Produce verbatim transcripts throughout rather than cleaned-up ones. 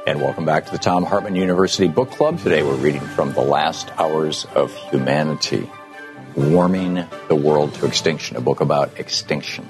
And welcome back to the Thom Hartmann University Book Club. Today we're reading from The Last Hours of Humanity, Warming the World to Extinction, a book about extinction.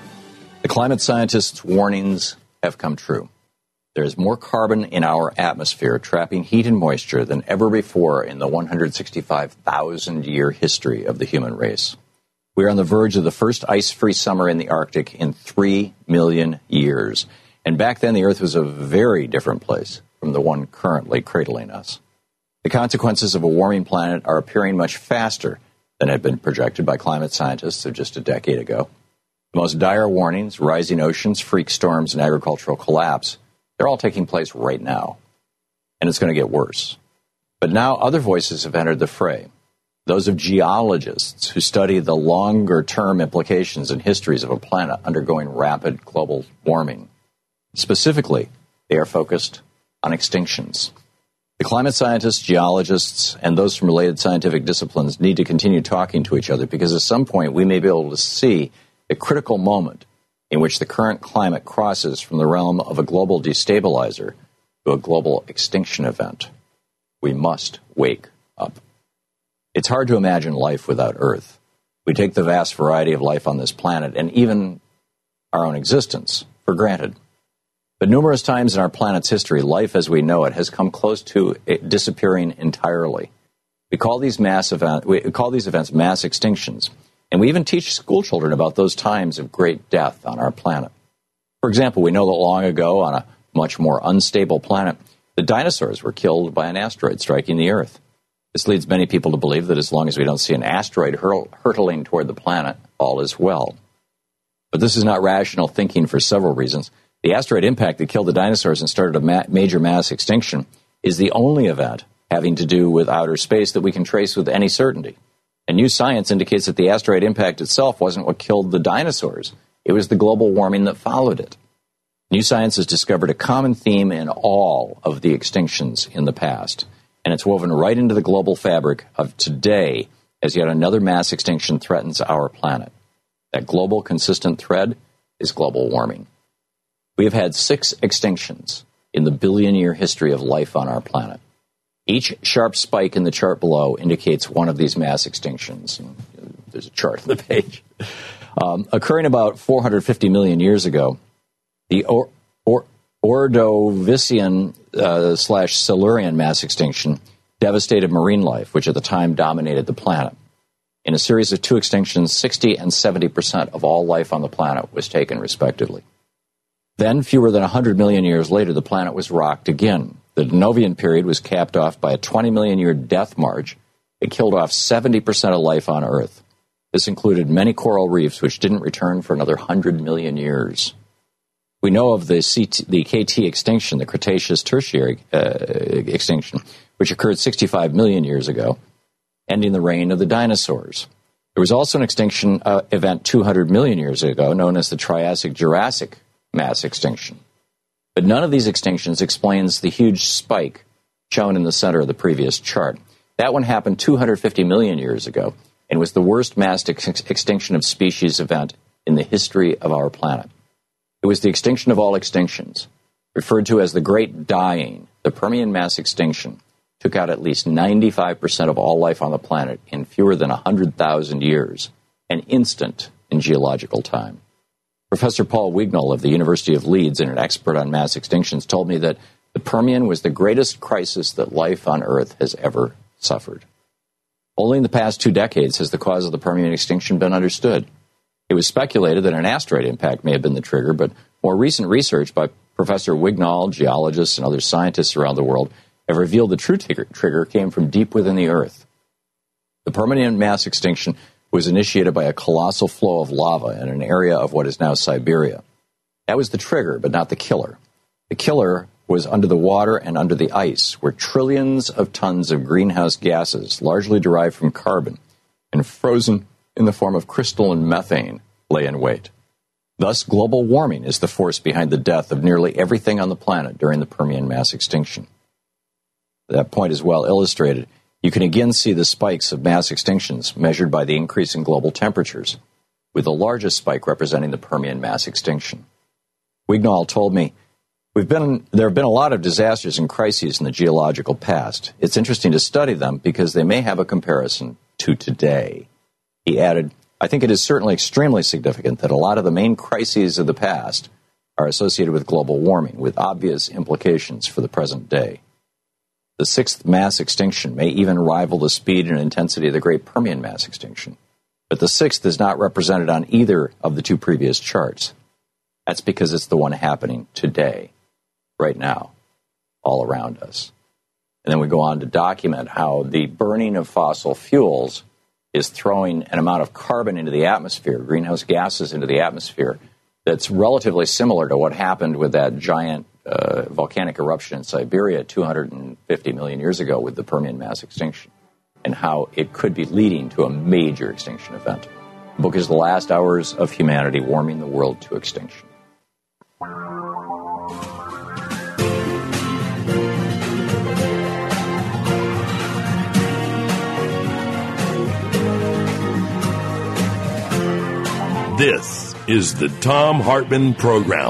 The climate scientists' warnings have come true. There is more carbon in our atmosphere, trapping heat and moisture, than ever before in the one hundred sixty-five thousand year history of the human race. We are on the verge of the first ice-free summer in the Arctic in three million years. And back then, the Earth was a very different place from the one currently cradling us. The consequences of a warming planet are appearing much faster than had been projected by climate scientists of just a decade ago. The most dire warnings, rising oceans, freak storms, and agricultural collapse, they're all taking place right now. And it's going to get worse. But now other voices have entered the fray. Those of geologists who study the longer-term implications and histories of a planet undergoing rapid global warming. Specifically, they are focused on extinctions. The climate scientists, geologists, and those from related scientific disciplines need to continue talking to each other because at some point we may be able to see the critical moment in which the current climate crosses from the realm of a global destabilizer to a global extinction event. We must wake up. It's hard to imagine life without Earth. We take the vast variety of life on this planet and even our own existence for granted. But numerous times in our planet's history, life as we know it has come close to disappearing entirely. We call these mass event, we call these events mass extinctions, and we even teach school children about those times of great death on our planet. For example, we know that long ago, on a much more unstable planet, the dinosaurs were killed by an asteroid striking the Earth. This leads many people to believe that as long as we don't see an asteroid hurl, hurtling toward the planet, all is well. But this is not rational thinking for several reasons. The asteroid impact that killed the dinosaurs and started a ma- major mass extinction is the only event having to do with outer space that we can trace with any certainty. And new science indicates that the asteroid impact itself wasn't what killed the dinosaurs. It was the global warming that followed it. New science has discovered a common theme in all of the extinctions in the past, and it's woven right into the global fabric of today as yet another mass extinction threatens our planet. That global consistent thread is global warming. We have had six extinctions in the billion-year history of life on our planet. Each sharp spike in the chart below indicates one of these mass extinctions. There's a chart on the page. Um, occurring about four hundred fifty million years ago, the or, or, Ordovician uh, slash Silurian mass extinction devastated marine life, which at the time dominated the planet. In a series of two extinctions, sixty and seventy percent of all life on the planet was taken, respectively. Then, fewer than one hundred million years later, the planet was rocked again. The Denovian period was capped off by a twenty million year death march that killed off seventy percent of life on Earth. This included many coral reefs, which didn't return for another one hundred million years. We know of the, C T, the K T extinction, the Cretaceous-Tertiary uh, extinction, which occurred sixty-five million years ago, ending the reign of the dinosaurs. There was also an extinction uh, event two hundred million years ago, known as the Triassic-Jurassic mass extinction. But none of these extinctions explains the huge spike shown in the center of the previous chart. That one happened two hundred fifty million years ago and was the worst mass ex- extinction of species event in the history of our planet. It was the extinction of all extinctions. Referred to as the Great Dying, the Permian mass extinction took out at least ninety-five percent of all life on the planet in fewer than one hundred thousand years, an instant in geological time. Professor Paul Wignall of the University of Leeds, and an expert on mass extinctions, told me that the Permian was the greatest crisis that life on Earth has ever suffered. Only in the past two decades has the cause of the Permian extinction been understood. It was speculated that an asteroid impact may have been the trigger, but more recent research by Professor Wignall, geologists, and other scientists around the world have revealed the true trigger, trigger came from deep within the Earth. The Permian mass extinction was initiated by a colossal flow of lava in an area of what is now Siberia. That was the trigger, but not the killer. The killer was under the water and under the ice, where trillions of tons of greenhouse gases, largely derived from carbon, and frozen in the form of crystalline methane, lay in wait. Thus, global warming is the force behind the death of nearly everything on the planet during the Permian mass extinction. That point is well illustrated. You can again see the spikes of mass extinctions measured by the increase in global temperatures, with the largest spike representing the Permian mass extinction. Wignall told me, We've been there have been a lot of disasters and crises in the geological past. It's interesting to study them because they may have a comparison to today. He added, I think it is certainly extremely significant that a lot of the main crises of the past are associated with global warming, with obvious implications for the present day. The sixth mass extinction may even rival the speed and intensity of the Great Permian mass extinction. But the sixth is not represented on either of the two previous charts. That's because it's the one happening today, right now, all around us. And then we go on to document how the burning of fossil fuels is throwing an amount of carbon into the atmosphere, greenhouse gases into the atmosphere, that's relatively similar to what happened with that giant uh, volcanic eruption in Siberia two hundred fifty million years ago with the Permian mass extinction, and how it could be leading to a major extinction event. The book is The Last Hours of Humanity, Warming the World to Extinction. This is the Thom Hartmann Program.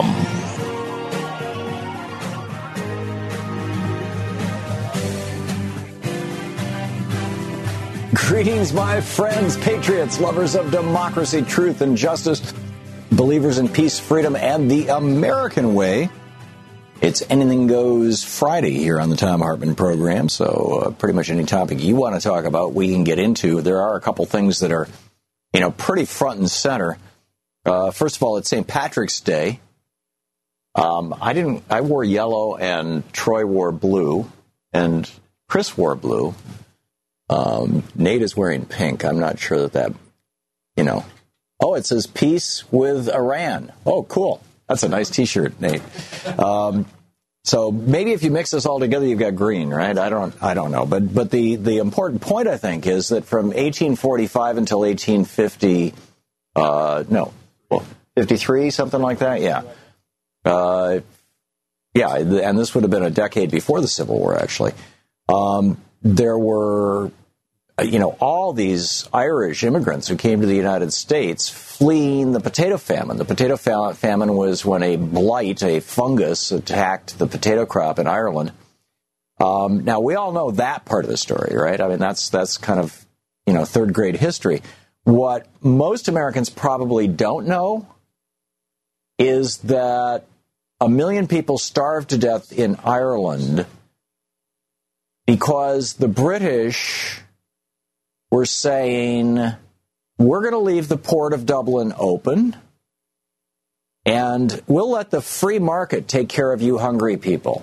Greetings, my friends, patriots, lovers of democracy, truth, and justice, believers in peace, freedom, and the American way. It's Anything Goes Friday here on the Thom Hartmann Program, so uh, pretty much any topic you want to talk about, we can get into. There are a couple things that are, you know, pretty front and center. Uh, first of all, it's Saint Patrick's Day. Um, I didn't. I wore yellow, and Troy wore blue, and Chris wore blue. Um, Nate is wearing pink. I'm not sure that that, you know. Oh, it says peace with Iran. Oh, cool. That's a nice T-shirt, Nate. Um, so maybe if you mix this all together, you've got green, right? I don't. I don't know. But but the the important point, I think, is that from eighteen forty-five until eighteen fifty, uh, no. Well, fifty-three, something like that, yeah. Uh, yeah, and this would have been a decade before the Civil War, actually. Um, there were, you know, all these Irish immigrants who came to the United States fleeing the potato famine. The potato famine was when a blight, a fungus, attacked the potato crop in Ireland. Um, now, we all know that part of the story, right? I mean, that's that's kind of, you know, third grade history. What most Americans probably don't know is that a million people starved to death in Ireland because the British were saying, we're going to leave the port of Dublin open, and we'll let the free market take care of you hungry people.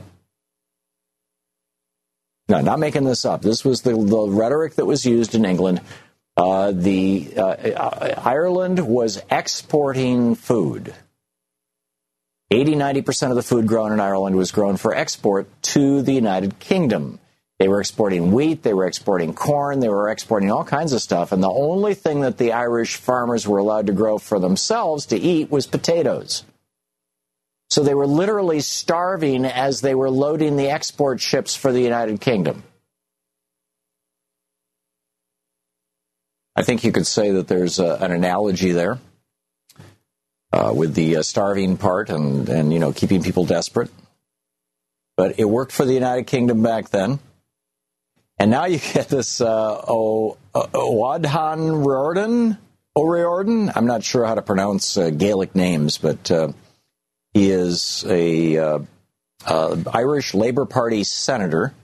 No, not making this up. This was the, the rhetoric that was used in England. Uh, the uh, Ireland was exporting food. eighty, ninety percent of the food grown in Ireland was grown for export to the United Kingdom. They were exporting wheat, they were exporting corn, they were exporting all kinds of stuff, and the only thing that the Irish farmers were allowed to grow for themselves to eat was potatoes. So they were literally starving as they were loading the export ships for the United Kingdom. I think you could say that there's a, an analogy there uh, with the uh, starving part and, and, you know, keeping people desperate. But it worked for the United Kingdom back then. And now you get this uh, o- o- Wadhan Riordan, O'Riordan. I'm not sure how to pronounce uh, Gaelic names, but uh, he is a uh, uh, Irish Labour Party senator.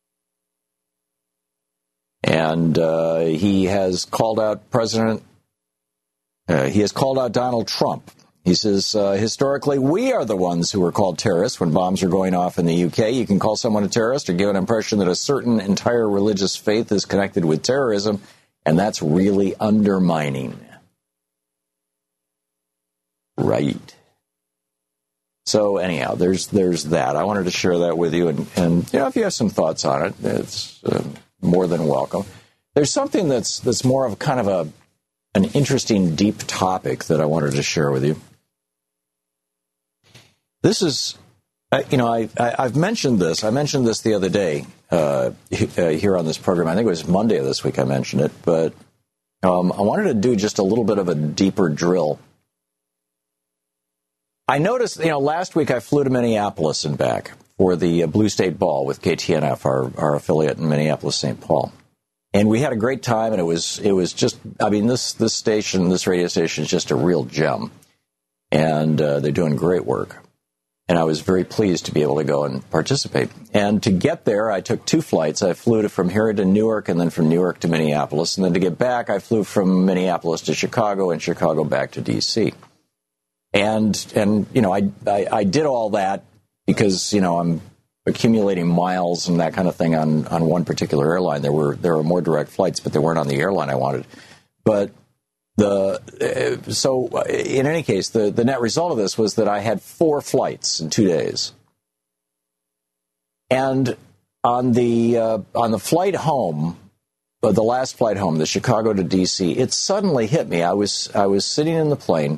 And uh, he has called out President, uh, he has called out Donald Trump. He says, uh, historically, we are the ones who are called terrorists when bombs are going off in the U K. You can call someone a terrorist or give an impression that a certain entire religious faith is connected with terrorism, and that's really undermining. Right. So anyhow, there's there's that. I wanted to share that with you, and, and you know, if you have some thoughts on it, it's uh, more than welcome. There's something that's that's more of kind of a an interesting, deep topic that I wanted to share with you. This is, uh, you know, I, I, I've mentioned this. I mentioned this the other day uh, here on this program. I think it was Monday of this week I mentioned it, but um, I wanted to do just a little bit of a deeper drill I noticed, you know, last week I flew to Minneapolis and back for the uh, Blue State Ball with K T N F, our, our affiliate in Minneapolis, Saint Paul. And we had a great time, and it was it was just, I mean, this this station, this radio station is just a real gem. And uh, they're doing great work. And I was very pleased to be able to go and participate. And to get there, I took two flights. I flew to, from here to Newark, and then from Newark to Minneapolis. And then to get back, I flew from Minneapolis to Chicago, and Chicago back to D C. And, and you know, I, I, I did all that because, you know, I'm accumulating miles and that kind of thing on, on one particular airline. There were there were more direct flights, but they weren't on the airline I wanted. But the uh, so in any case, the, the net result of this was that I had four flights in two days. And on the uh, on the flight home, uh, the last flight home, the Chicago to D C, it suddenly hit me. I was I was sitting in the plane.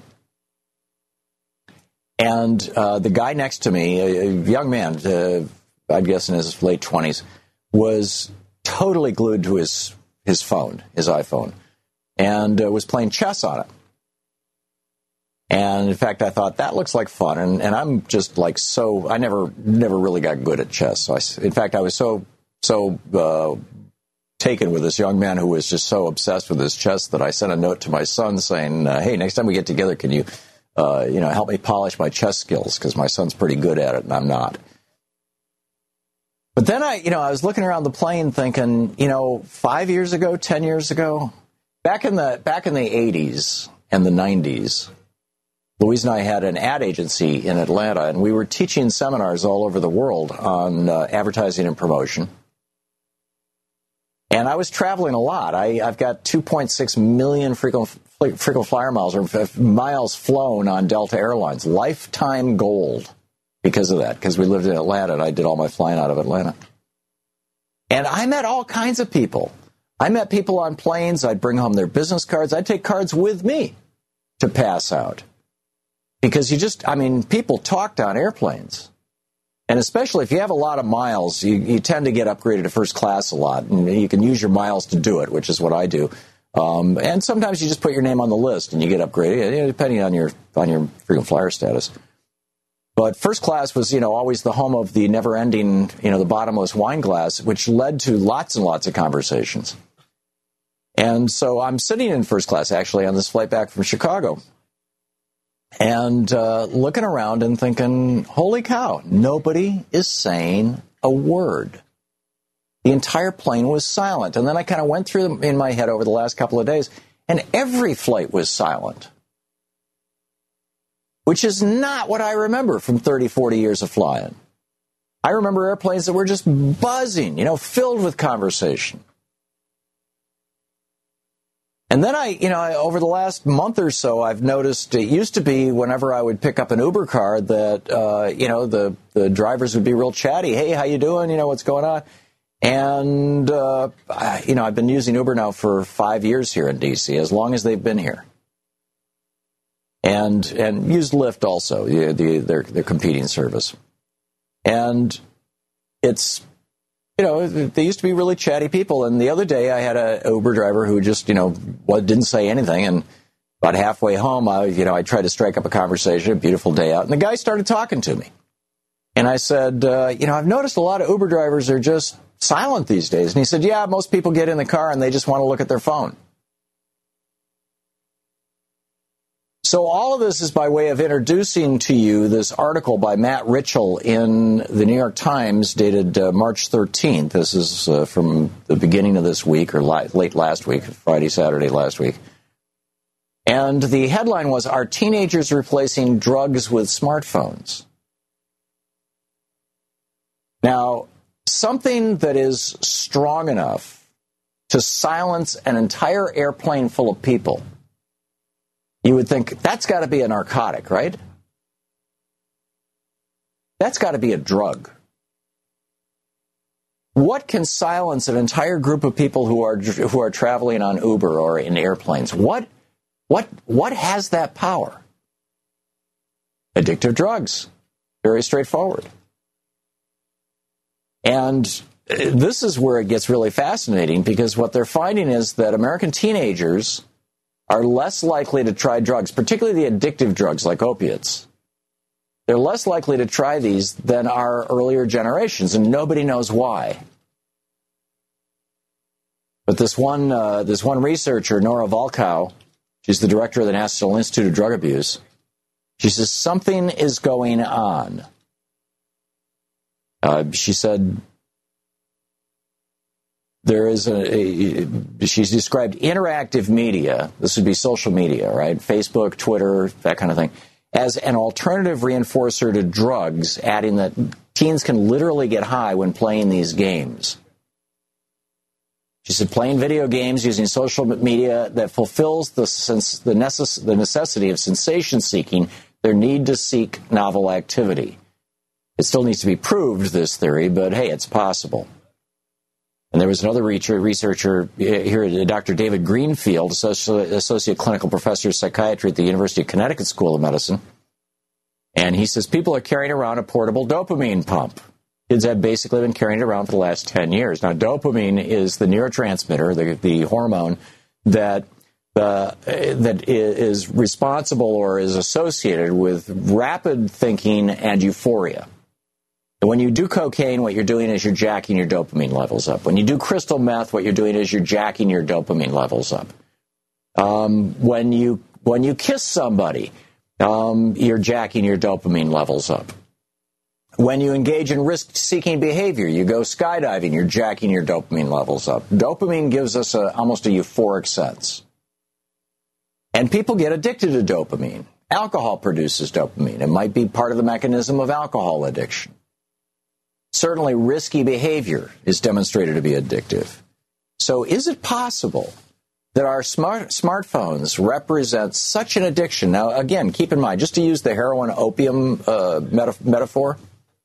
And uh, the guy next to me, a, a young man, uh, I'd guess in his late twenties, was totally glued to his, his phone, his iPhone, and uh, was playing chess on it. And in fact, I thought, that looks like fun. And, and I'm just like so, I never never really got good at chess. So I, in fact, I was so, so uh, taken with this young man who was just so obsessed with his chess that I sent a note to my son saying, uh, hey, next time we get together, can you... Uh, you know, help me polish my chess skills, because my son's pretty good at it and I'm not. But then I, you know, I was looking around the plane thinking, you know, five years ago, ten years ago, back in the back in the eighties and the nineties, Louise and I had an ad agency in Atlanta, and we were teaching seminars all over the world on uh, advertising and promotion. And I was traveling a lot. I, I've got two point six million frequent frequent flyer miles, or miles flown on Delta Airlines. Lifetime gold because of that, because we lived in Atlanta, and I did all my flying out of Atlanta. And I met all kinds of people. I met people on planes. I'd bring home their business cards. I'd take cards with me to pass out. Because you just, I mean, people talked on airplanes. And especially if you have a lot of miles, you, you tend to get upgraded to first class a lot. And you can use your miles to do it, which is what I do. Um, and sometimes you just put your name on the list and you get upgraded, you know, depending on your on your frequent flyer status. But first class was, you know, always the home of the never-ending, you know, the bottomless wine glass, which led to lots and lots of conversations. And so I'm sitting in first class, actually, on this flight back from Chicago. And uh, looking around and thinking, holy cow, nobody is saying a word. The entire plane was silent. And then I kind of went through them in my head over the last couple of days, and every flight was silent, which is not what I remember from thirty, forty years of flying. I remember airplanes that were just buzzing, you know, filled with conversation. And then I, you know, over the last month or so, I've noticed it used to be whenever I would pick up an Uber car that, uh, you know, the, the drivers would be real chatty. Hey, how you doing? You know, what's going on? And, uh, I, you know, I've been using Uber now for five years here in D C, as long as they've been here. And and used Lyft also, the, the, their, their competing service. And it's, you know, they used to be really chatty people. And the other day I had a Uber driver who just, you know, didn't say anything. And about halfway home, I, you know, I tried to strike up a conversation, a beautiful day out. And the guy started talking to me. And I said, uh, you know, I've noticed a lot of Uber drivers are just silent these days. And he said, yeah, most people get in the car and they just want to look at their phone. So all of this is by way of introducing to you this article by Matt Ritchell in the New York Times dated uh, March thirteenth. This is uh, from the beginning of this week, or li- late last week, Friday, Saturday last week. And the headline was, "Are Teenagers Replacing Drugs with Smartphones?" Now, something that is strong enough to silence an entire airplane full of people, you would think that's got to be a narcotic, right? That's got to be a drug. What can silence an entire group of people who are who are traveling on Uber or in airplanes? What what what has that power? Addictive drugs. Very straightforward. And this is where it gets really fascinating, because what they're finding is that American teenagers are less likely to try drugs, particularly the addictive drugs like opiates, they're less likely to try these than our earlier generations, and nobody knows why. But this one, uh, this one researcher, Nora Volkow, she's the director of the National Institute of Drug Abuse, she says something is going on. Uh, she said there is a, a, she's described interactive media, this would be social media, right? Facebook, Twitter, that kind of thing, as an alternative reinforcer to drugs, adding that teens can literally get high when playing these games. She said playing video games using social media that fulfills the, sens- the, necess- the necessity of sensation-seeking, their need to seek novel activity. It still needs to be proved, this theory, but hey, it's possible. And there was another researcher here, Doctor David Greenfield, Associate Clinical Professor of Psychiatry at the University of Connecticut School of Medicine. And he says people are carrying around a portable dopamine pump. Kids have basically been carrying it around for the last ten years. Now, dopamine is the neurotransmitter, the, the hormone that uh, that is responsible or is associated with rapid thinking and euphoria. And when you do cocaine, what you're doing is you're jacking your dopamine levels up. When you do crystal meth, what you're doing is you're jacking your dopamine levels up. Um, when you when you kiss somebody, um, you're jacking your dopamine levels up. When you engage in risk-seeking behavior, you go skydiving, you're jacking your dopamine levels up. Dopamine gives us a, almost a euphoric sense. And people get addicted to dopamine. Alcohol produces dopamine. It might be part of the mechanism of alcohol addiction. Certainly, risky behavior is demonstrated to be addictive. So is it possible that our smart smartphones represent such an addiction? Now, again, keep in mind, just to use the heroin-opium uh, metaf- metaphor,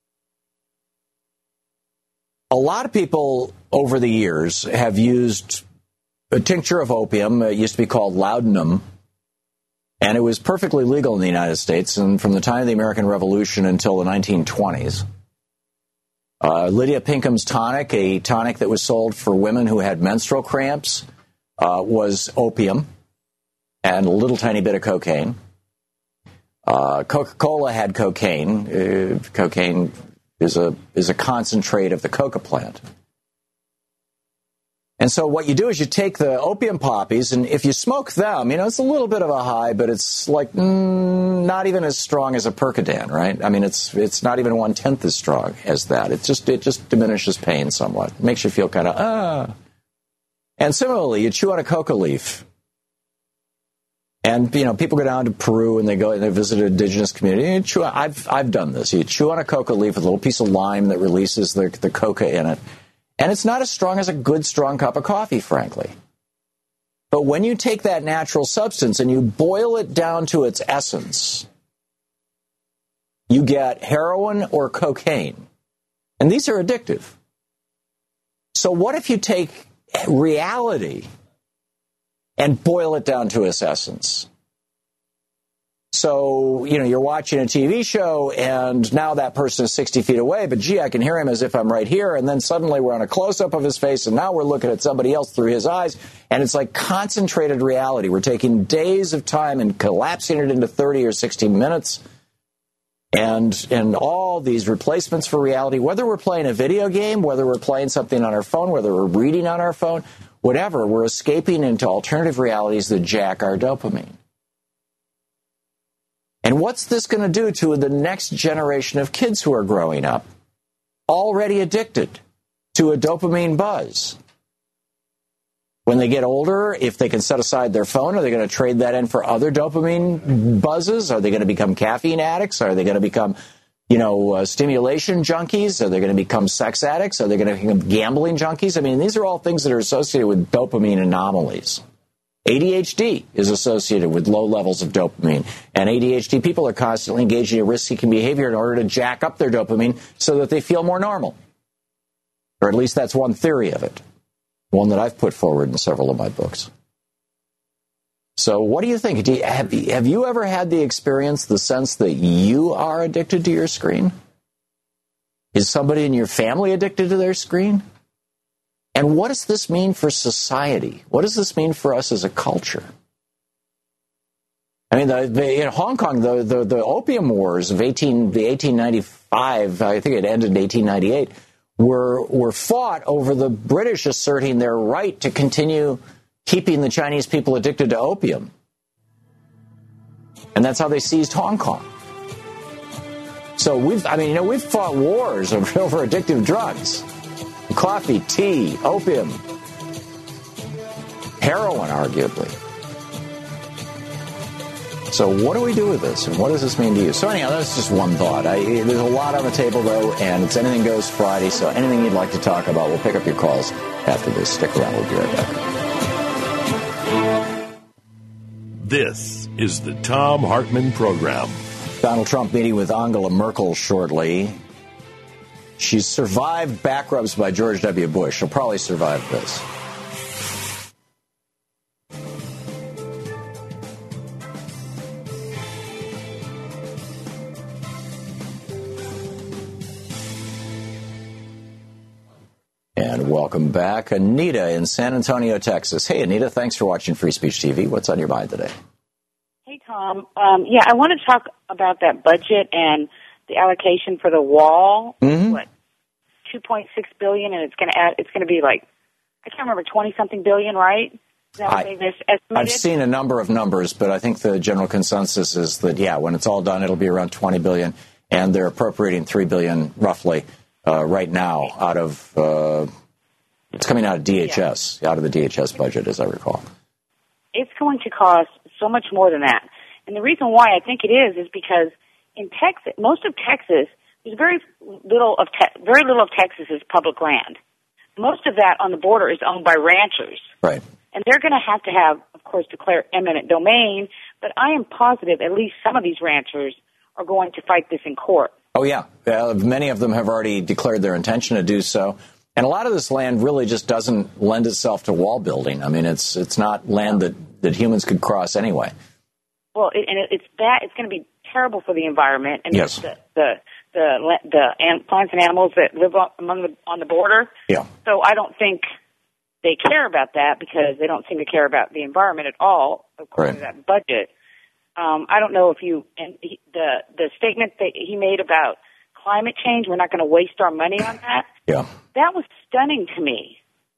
a lot of people over the years have used a tincture of opium. It used to be called laudanum, and it was perfectly legal in the United States, and from the time of the American Revolution until the nineteen twenties. Uh, Lydia Pinkham's tonic, a tonic that was sold for women who had menstrual cramps, uh, was opium and a little tiny bit of cocaine. Uh, Coca-Cola had cocaine. Uh, cocaine is a is a concentrate of the coca plant. And so what you do is you take the opium poppies, and if you smoke them, you know, it's a little bit of a high, but it's like mm, not even as strong as a Percodan, right? I mean, it's it's not even one-tenth as strong as that. It just it just diminishes pain somewhat. It makes you feel kind of, ah. And similarly, you chew on a coca leaf. And, you know, people go down to Peru and they go and they visit an indigenous community. And you chew on, I've I've done this. You chew on a coca leaf with a little piece of lime that releases the, the coca in it. And it's not as strong as a good, strong cup of coffee, frankly. But when you take that natural substance and you boil it down to its essence, you get heroin or cocaine. And these are addictive. So what if you take reality and boil it down to its essence? So, you know, you're watching a T V show, and now that person is sixty feet away, but gee, I can hear him as if I'm right here, and then suddenly we're on a close-up of his face, and now we're looking at somebody else through his eyes, and it's like concentrated reality. We're taking days of time and collapsing it into thirty or sixty minutes, and and all these replacements for reality, whether we're playing a video game, whether we're playing something on our phone, whether we're reading on our phone, whatever, we're escaping into alternative realities that jack our dopamine. And what's this going to do to the next generation of kids who are growing up, already addicted to a dopamine buzz? When they get older, if they can set aside their phone, are they going to trade that in for other dopamine buzzes? Are they going to become caffeine addicts? Are they going to become, you know, uh, stimulation junkies? Are they going to become sex addicts? Are they going to become gambling junkies? I mean, these are all things that are associated with dopamine anomalies. A D H D is associated with low levels of dopamine, and A D H D people are constantly engaging in risk-seeking behavior in order to jack up their dopamine so that they feel more normal. Or at least that's one theory of it, one that I've put forward in several of my books. So what do you think? Do you, have, have you ever had the experience, the sense that you are addicted to your screen? Is somebody in your family addicted to their screen? And what does this mean for society? What does this mean for us as a culture? I mean, the, the, in Hong Kong, the, the, the opium wars of eighteen, the eighteen ninety-five, I think it ended in eighteen ninety-eight, were were fought over the British asserting their right to continue keeping the Chinese people addicted to opium. And that's how they seized Hong Kong. So we've, I mean, you know, we've fought wars over, over addictive drugs. Coffee, tea, opium, heroin, arguably. So what do we do with this, and what does this mean to you? So anyhow, that's just one thought. I, there's a lot on the table, though, and it's Anything Goes Friday, so anything you'd like to talk about, we'll pick up your calls after this. Stick around. We'll be right back. This is the Thom Hartmann Program. Donald Trump meeting with Angela Merkel shortly. She's survived back rubs by George W. Bush. She'll probably survive this. And welcome back, Anita in San Antonio, Texas. Hey, Anita, thanks for watching Free Speech T V. What's on your mind today? Hey, Tom. Um, yeah, I want to talk about that budget and the allocation for the wall. Mm-hmm. What, two point six billion dollars, and it's going to add. It's going to be like, I can't remember, twenty something billion, right? Is that what I, they've estimated? I've seen a number of numbers, but I think the general consensus is that yeah, when it's all done, it'll be around twenty billion dollars, and they're appropriating three billion dollars roughly uh, right now out of. Uh, it's coming out of D H S, yeah. out of the D H S budget, as I recall. It's going to cost so much more than that, and the reason why I think it is is because in Texas, most of Texas, there's very little of te- very little of Texas is public land. Most of that on the border is owned by ranchers. Right. And they're going to have to have, of course, declare eminent domain, but I am positive at least some of these ranchers are going to fight this in court. Oh, yeah. Uh, many of them have already declared their intention to do so. And a lot of this land really just doesn't lend itself to wall building. I mean, it's it's not land that, that humans could cross anyway. Well, it, and it, it's bad. It's going to be terrible for the environment and yes. the the the, the an, plants and animals that live on, among the, on the border. Yeah. So I don't think they care about that because they don't seem to care about the environment at all, according right. to that budget. Um, I don't know if you and he, the the statement that he made about climate change, we're not going to waste our money on that. Yeah. That was stunning to me.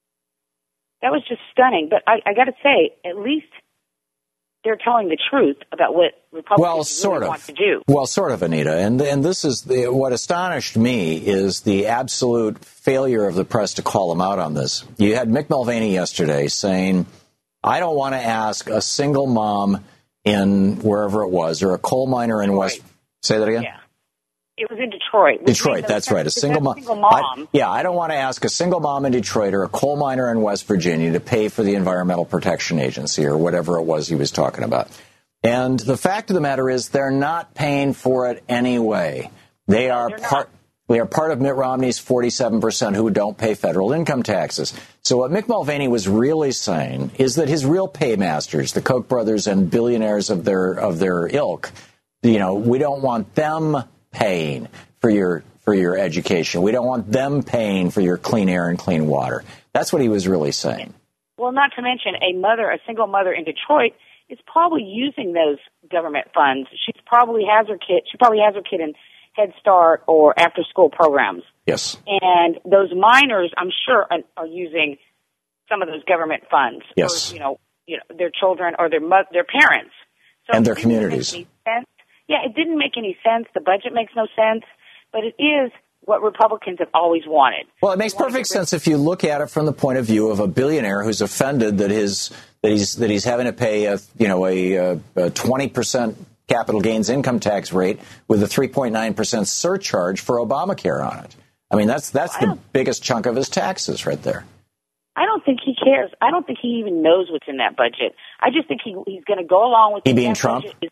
That was just stunning. But I, I got to say, at least they're telling the truth about what Republicans well, sort really of. want to do. Well, sort of, Anita. And and this is the, what astonished me is the absolute failure of the press to call them out on this. You had Mick Mulvaney yesterday saying, I don't want to ask a single mom in wherever it was or a coal miner in Detroit. West. Say that again? Yeah. It was in Detroit. Detroit, that's right. A single, mo- single mom. I, yeah, I don't want to ask a single mom in Detroit or a coal miner in West Virginia to pay for the Environmental Protection Agency or whatever it was he was talking about. And the fact of the matter is they're not paying for it anyway. They are they're part they are part of Mitt Romney's forty-seven percent who don't pay federal income taxes. So what Mick Mulvaney was really saying is that his real paymasters, the Koch brothers and billionaires of their of their ilk, you know, we don't want them paying for your for your education. We don't want them paying for your clean air and clean water. That's what he was really saying. Well, not to mention a mother, a single mother in Detroit is probably using those government funds. She probably has her kid. She probably has her kid in Head Start or after school programs. Yes. And those minors, I'm sure, are, are using some of those government funds. Yes. For, you know, you know, their children or their mo- their parents. So and their communities. Yeah, it didn't make any sense. The budget makes no sense, but it is what Republicans have always wanted. Well, it makes perfect sense if you look at it from the point of view of a billionaire who's offended that his that he's that he's having to pay a you know a, a twenty percent capital gains income tax rate with a three point nine percent surcharge for Obamacare on it. I mean, that's that's the biggest chunk of his taxes right there. I don't think he cares. I don't think he even knows what's in that budget. I just think he he's going to go along with he being Trump. Budget.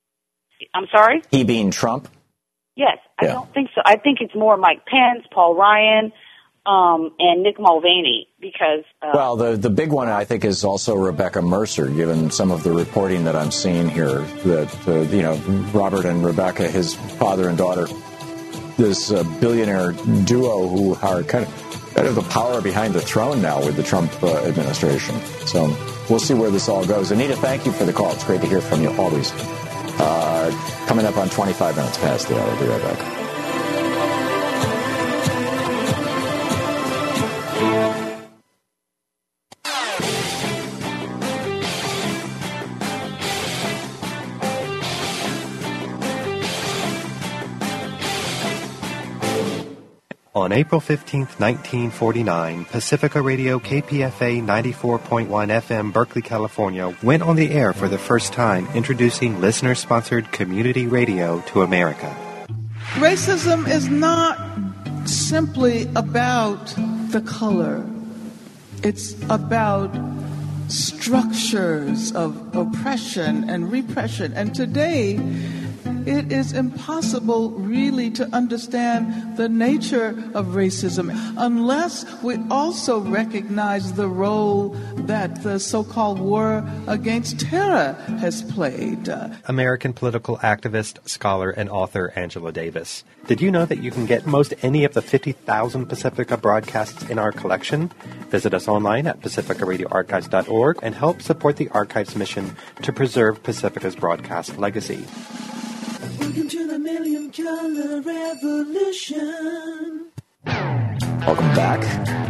I'm sorry? He being Trump? Yes, I yeah. don't think so. I think it's more Mike Pence, Paul Ryan, um, and Nick Mulvaney because... Uh, well, the the big one, I think, is also Rebecca Mercer, given some of the reporting that I'm seeing here, that, uh, you know, Robert and Rebecca, his father and daughter, this uh, billionaire duo who are kind of, kind of the power behind the throne now with the Trump uh, administration. So we'll see where this all goes. Anita, thank you for the call. It's great to hear from you always. Uh, coming up on twenty-five minutes past the hour. I'll be right back. On April fifteenth, nineteen forty-nine, Pacifica Radio K P F A ninety-four point one F M, Berkeley, California, went on the air for the first time, introducing listener-sponsored community radio to America. Racism is not simply about the color. It's about structures of oppression and repression. And today, it is impossible really to understand the nature of racism unless we also recognize the role that the so-called war against terror has played. American political activist, scholar, and author Angela Davis. Did you know that you can get most any of the fifty thousand Pacifica broadcasts in our collection? Visit us online at pacifica radio archives dot org and help support the Archives mission to preserve Pacifica's broadcast legacy. Welcome to the Million Color Revolution. Welcome back.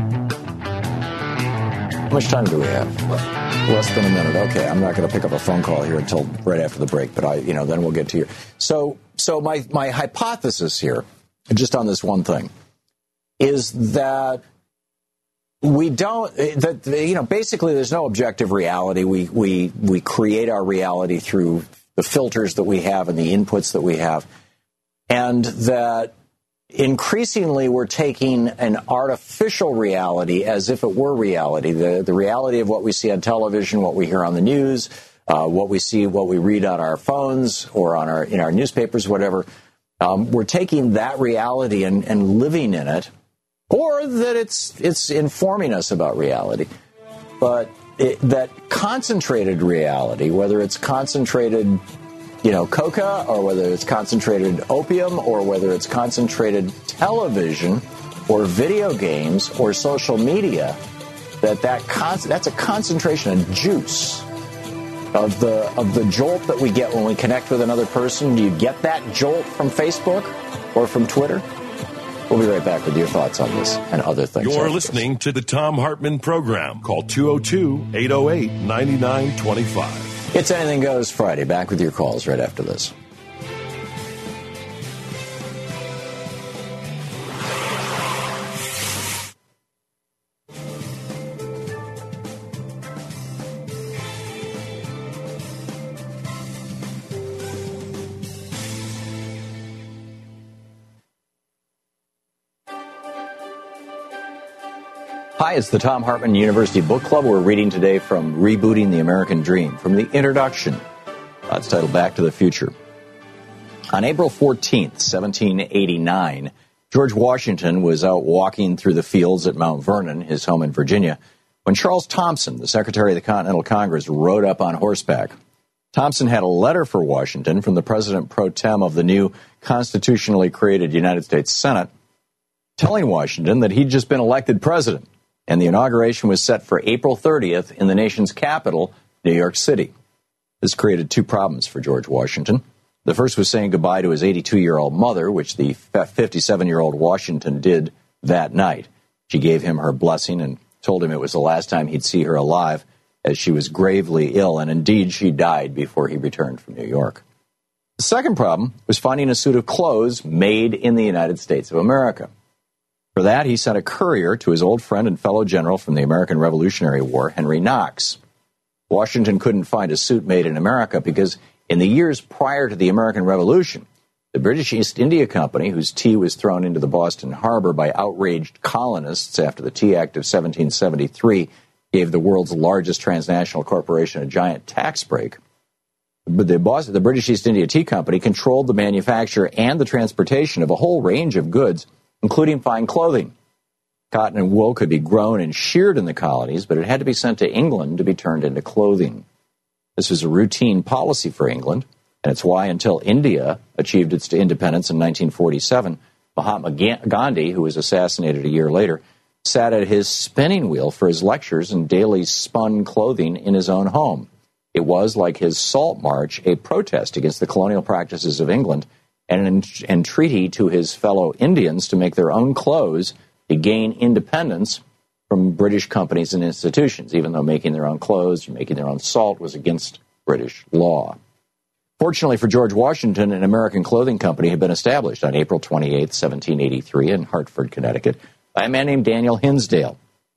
How much time do we have? Less than a minute. Okay, I'm not going to pick up a phone call here until right after the break, but I, you know, then we'll get to you. So, so my my hypothesis here, just on this one thing, is that we don't. That you know, basically, there's no objective reality. We we we create our reality through the filters that we have and the inputs that we have, and that increasingly we're taking an artificial reality as if it were reality, the, the reality of what we see on television, what we hear on the news, uh, what we see, what we read on our phones or on our in our newspapers, whatever. Um, we're taking that reality and, and living in it, or that it's it's informing us about reality. But It, that concentrated reality, whether it's concentrated, you know, coca, or whether it's concentrated opium, or whether it's concentrated television, or video games, or social media, that that con- that's a concentration of juice of the of the jolt that we get when we connect with another person. Do you get that jolt from Facebook or from Twitter? We'll be right back with your thoughts on this and other things. You're listening to the Thom Hartmann Program. Call two oh two, eight oh eight, nine nine two five. It's Anything Goes Friday. Back with your calls right after this. Hi, it's the Thom Hartmann University Book Club. We're reading today from Rebooting the American Dream, from the introduction. Uh, it's titled Back to the Future. On April fourteenth, seventeen eighty-nine, George Washington was out walking through the fields at Mount Vernon, his home in Virginia, when Charles Thomson, the Secretary of the Continental Congress, rode up on horseback. Thomson had a letter for Washington from the President pro tem of the new constitutionally created United States Senate, telling Washington that he'd just been elected president, and the inauguration was set for April thirtieth in the nation's capital, New York City. This created two problems for George Washington. The first was saying goodbye to his eighty-two-year-old mother, which the fifty-seven-year-old Washington did that night. She gave him her blessing and told him it was the last time he'd see her alive, as she was gravely ill, and indeed she died before he returned from New York. The second problem was finding a suit of clothes made in the United States of America. For that, he sent a courier to his old friend and fellow general from the American Revolutionary War, Henry Knox. Washington couldn't find a suit made in America because in the years prior to the American Revolution, the British East India Company, whose tea was thrown into the Boston harbor by outraged colonists after the Tea Act of seventeen seventy-three, gave the world's largest transnational corporation a giant tax break. But the, Boston, the British East India Tea Company controlled the manufacture and the transportation of a whole range of goods, including fine clothing. Cotton and wool could be grown and sheared in the colonies, but it had to be sent to England to be turned into clothing. This was a routine policy for England, and it's why until India achieved its independence in nineteen forty-seven, Mahatma Gandhi, who was assassinated a year later, sat at his spinning wheel for his lectures and daily spun clothing in his own home. It was, like his Salt March, a protest against the colonial practices of England and an entreaty to his fellow Indians to make their own clothes to gain independence from British companies and institutions, even though making their own clothes, making their own salt was against British law. Fortunately for George Washington, an American clothing company had been established on April twenty-eighth, seventeen eighty-three in Hartford, Connecticut, by a man named Daniel Hinsdale.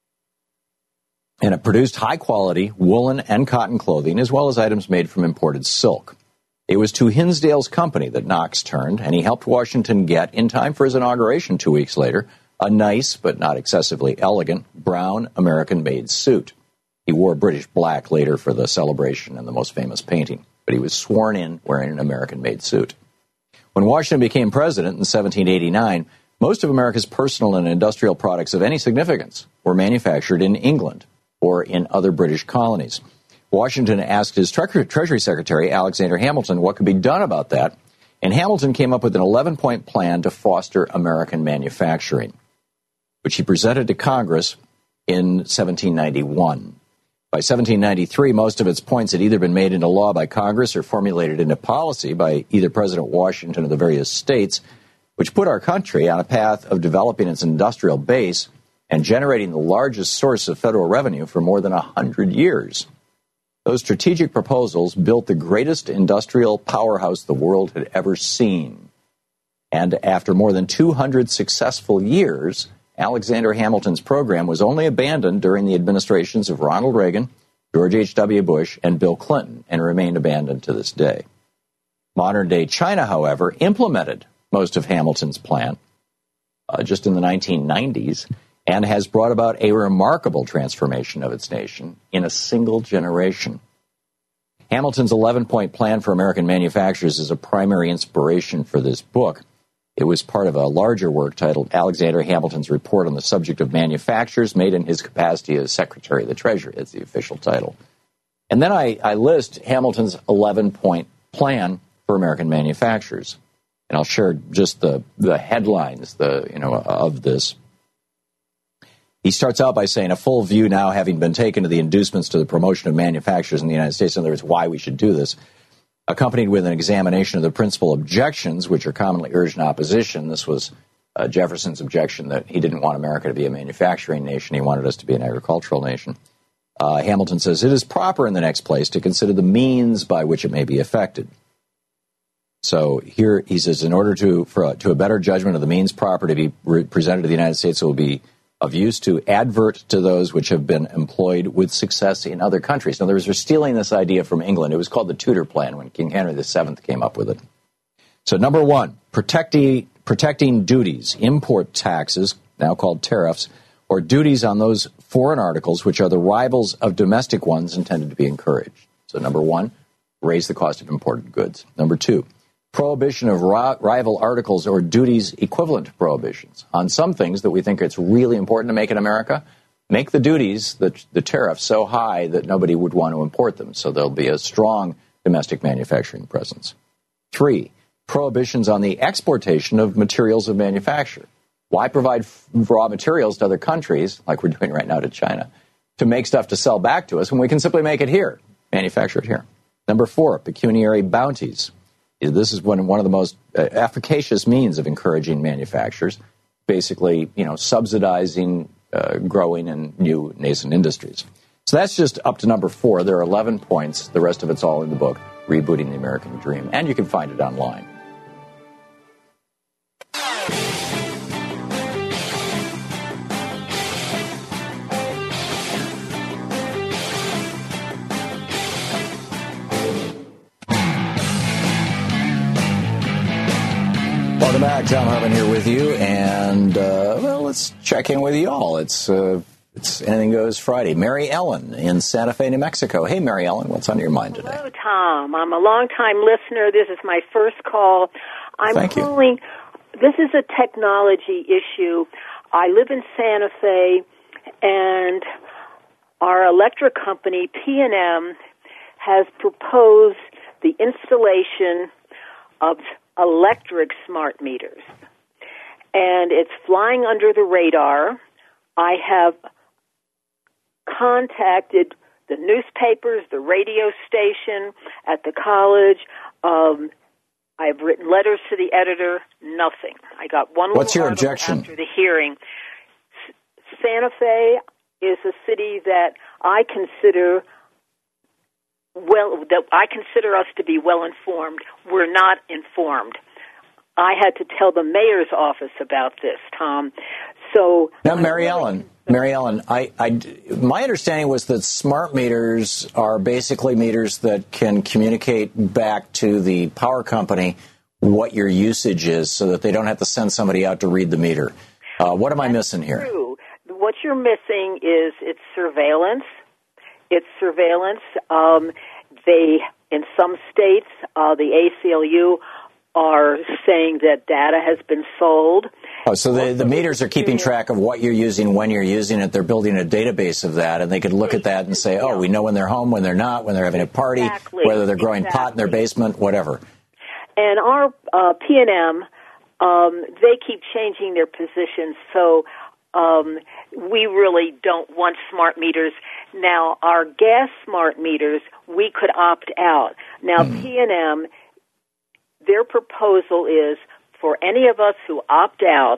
And it produced high-quality woolen and cotton clothing, as well as items made from imported silk. It was to Hinsdale's company that Knox turned, and he helped Washington get, in time for his inauguration two weeks later, a nice, but not excessively elegant, brown American-made suit. He wore British black later for the celebration and the most famous painting, but he was sworn in wearing an American-made suit. When Washington became president in seventeen eighty-nine, most of America's personal and industrial products of any significance were manufactured in England or in other British colonies. Washington asked his tre- Treasury Secretary, Alexander Hamilton, what could be done about that, and Hamilton came up with an eleven-point plan to foster American manufacturing, which he presented to Congress in seventeen ninety-one. By seventeen ninety-three, most of its points had either been made into law by Congress or formulated into policy by either President Washington or the various states, which put our country on a path of developing its industrial base and generating the largest source of federal revenue for more than one hundred years. Those strategic proposals built the greatest industrial powerhouse the world had ever seen. And after more than two hundred successful years, Alexander Hamilton's program was only abandoned during the administrations of Ronald Reagan, George H W. Bush, and Bill Clinton, and remained abandoned to this day. Modern-day China, however, implemented most of Hamilton's plan uh, just in the nineteen nineties, and has brought about a remarkable transformation of its nation in a single generation. Hamilton's eleven-point plan for American manufacturers is a primary inspiration for this book. It was part of a larger work titled Alexander Hamilton's Report on the Subject of Manufactures, made in his capacity as Secretary of the Treasury. It's the official title. And then I, I list Hamilton's eleven-point plan for American manufacturers. And I'll share just the, the headlines the you know of this. He starts out by saying, a full view now having been taken to the inducements to the promotion of manufacturers in the United States, in other words, why we should do this, accompanied with an examination of the principal objections, which are commonly urged in opposition. This was uh, Jefferson's objection that he didn't want America to be a manufacturing nation. He wanted us to be an agricultural nation. Uh, Hamilton says, it is proper in the next place to consider the means by which it may be effected. So here he says, in order to, for a, to a better judgment of the means proper to be re- presented to the United States, it will be of use to advert to those which have been employed with success in other countries. In other words, they're stealing this idea from England. It was called the Tudor Plan when King Henry the Seventh came up with it. So number one, protecting, protecting duties, import taxes, now called tariffs, or duties on those foreign articles which are the rivals of domestic ones intended to be encouraged. So number one, raise the cost of imported goods. Number two, prohibition of ri- rival articles or duties equivalent to prohibitions. On some things that we think it's really important to make in America, make the duties, the, the tariffs, so high that nobody would want to import them, so there'll be a strong domestic manufacturing presence. Three, prohibitions on the exportation of materials of manufacture. Why provide f- raw materials to other countries, like we're doing right now to China, to make stuff to sell back to us when we can simply make it here, manufacture it here? Number four, pecuniary bounties. This is one, one of the most uh, efficacious means of encouraging manufacturers, basically, you know, subsidizing uh, growing and new nascent industries. So that's just up to number four. There are eleven points. The rest of it's all in the book, Rebooting the American Dream. And you can find it online. Welcome back. Thom Hartmann here with you, and uh, well, let's check in with you all. It's uh, it's Anything Goes Friday. Mary Ellen in Santa Fe, New Mexico. Hey, Mary Ellen, what's on your mind today? Hello, Tom. I'm a long-time listener. This is my first call. I'm Thank calling. You. This is a technology issue. I live in Santa Fe, and our electric company, P and M, has proposed the installation of electric smart meters. And it's flying under the radar. I have contacted the newspapers, the radio station, at the college. Um, I've written letters to the editor. Nothing. I got one. What's your article objection? After the hearing, S- Santa Fe is a city that I consider well. That I consider us to be well informed. We're not informed. I had to tell the mayor's office about this, Tom. So now, Mary Ellen, Mary Ellen, I, I, my understanding was that smart meters are basically meters that can communicate back to the power company what your usage is, so that they don't have to send somebody out to read the meter. Uh, what am I missing here? True. What you're missing is it's surveillance. It's surveillance. Um, they, in some states, uh, the A C L U are saying that data has been sold. Oh, so the, the meters are keeping track of what you're using, when you're using it. They're building a database of that, and they could look at that and say, oh, we know when they're home, when they're not, when they're having a party, exactly. whether they're growing exactly. pot in their basement, whatever. And our uh, P and M, um, they keep changing their positions, so um, we really don't want smart meters. Now, our gas smart meters, we could opt out. Now, mm. P and M, their proposal is for any of us who opt out,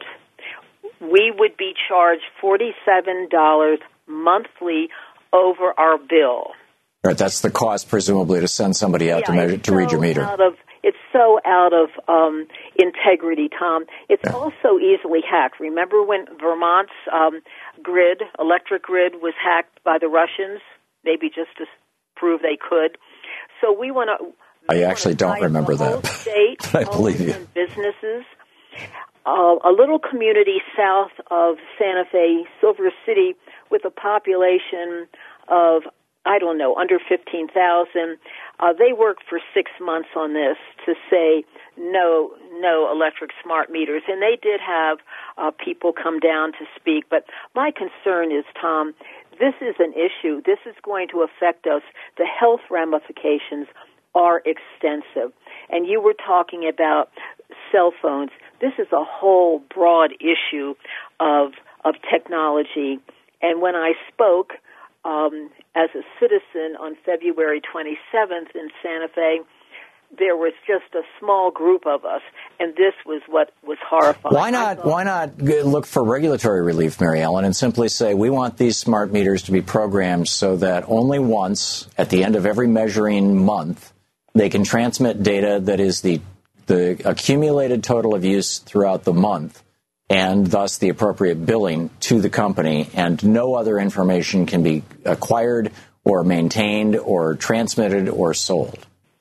we would be charged forty-seven dollars monthly over our bill. Right, that's the cost, presumably, to send somebody out yeah, to measure to so read your meter. Out of, it's so out of um, integrity, Tom. It's yeah. also easily hacked. Remember when Vermont's um, grid, electric grid, was hacked by the Russians, maybe just to prove they could? So we want to... I actually don't remember that, state, but I believe you. Businesses. Uh, a little community south of Santa Fe, Silver City, with a population of, I don't know, under fifteen thousand. Uh, they worked for six months on this to say no, no electric smart meters. And they did have uh, people come down to speak. But my concern is, Tom, this is an issue. This is going to affect us. The health ramifications are extensive. And you were talking about cell phones. This is a whole broad issue of of technology. And when I spoke um, as a citizen on February twenty-seventh in Santa Fe, there was just a small group of us, and this was what was horrifying. Why not? Why not look for regulatory relief, Mary Ellen, and simply say we want these smart meters to be programmed so that only once at the end of every measuring month they can transmit data that is the the accumulated total of use throughout the month, and thus the appropriate billing to the company, and no other information can be acquired or maintained or transmitted or sold.